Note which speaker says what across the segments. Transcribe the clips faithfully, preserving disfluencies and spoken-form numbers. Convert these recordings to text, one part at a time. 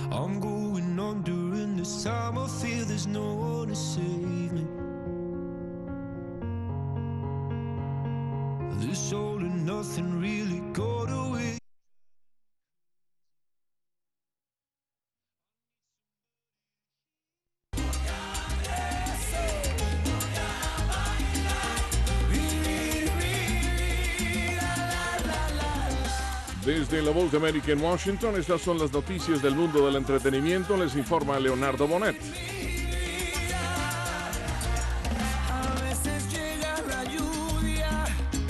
Speaker 1: I'm going on during this time. I feel there's no one to save me. This all and nothing really got away.
Speaker 2: Desde la Voz de América en Washington, estas son las noticias del mundo del entretenimiento. Les informa Leonardo Bonet.
Speaker 1: A veces llega la lluvia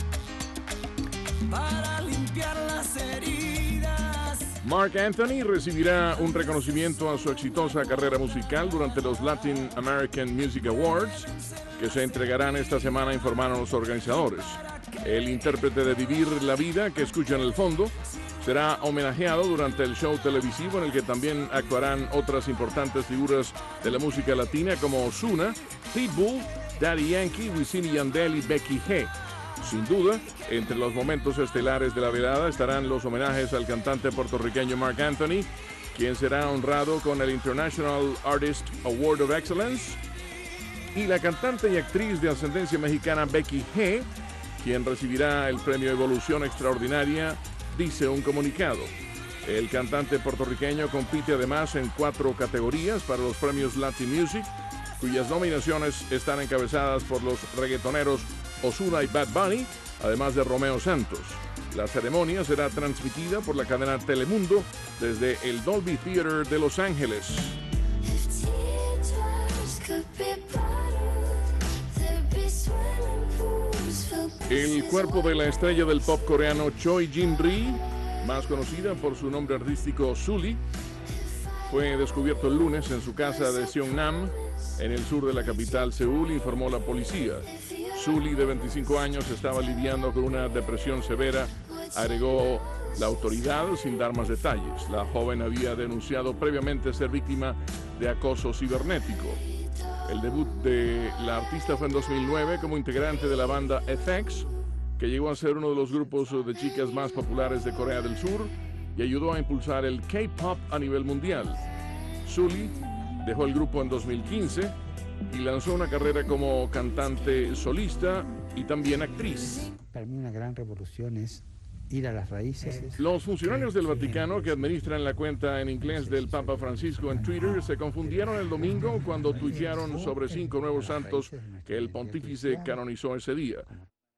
Speaker 1: para limpiar las heridas.
Speaker 2: Marc Anthony recibirá un reconocimiento a su exitosa carrera musical durante los Latin American Music Awards, que se entregarán esta semana, informaron los organizadores. El intérprete de Vivir la Vida, que escuchan en el fondo, será homenajeado durante el show televisivo en el que también actuarán otras importantes figuras de la música latina como Ozuna, Pitbull, Daddy Yankee, Wisin y Yandel y Becky G. Sin duda, entre los momentos estelares de la velada estarán los homenajes al cantante puertorriqueño Marc Anthony, quien será honrado con el International Artist Award of Excellence, y la cantante y actriz de ascendencia mexicana Becky G, quien recibirá el premio Evolución Extraordinaria, dice un comunicado. El cantante puertorriqueño compite además en cuatro categorías para los premios Latin Music, cuyas nominaciones están encabezadas por los reggaetoneros Ozuna y Bad Bunny, además de Romeo Santos. La ceremonia será transmitida por la cadena Telemundo desde el Dolby Theater de Los Ángeles. El cuerpo de la estrella del pop coreano Choi Jin-ri, más conocida por su nombre artístico Sulli, fue descubierto el lunes en su casa de Seongnam, en el sur de la capital Seúl, informó la policía. Sulli, de veinticinco años, estaba lidiando con una depresión severa, agregó la autoridad sin dar más detalles. La joven había denunciado previamente ser víctima de acoso cibernético. El debut de la artista fue en dos mil nueve como integrante de la banda F X, que llegó a ser uno de los grupos de chicas más populares de Corea del Sur y ayudó a impulsar el K-pop a nivel mundial. Sulli dejó el grupo en dos mil quince y lanzó una carrera como cantante solista y también actriz.
Speaker 3: Para mí una gran revolución es ir a las raíces.
Speaker 2: Los funcionarios del Vaticano que administran la cuenta en inglés del Papa Francisco en Twitter se confundieron el domingo cuando tuitearon sobre cinco nuevos santos que el pontífice canonizó ese día.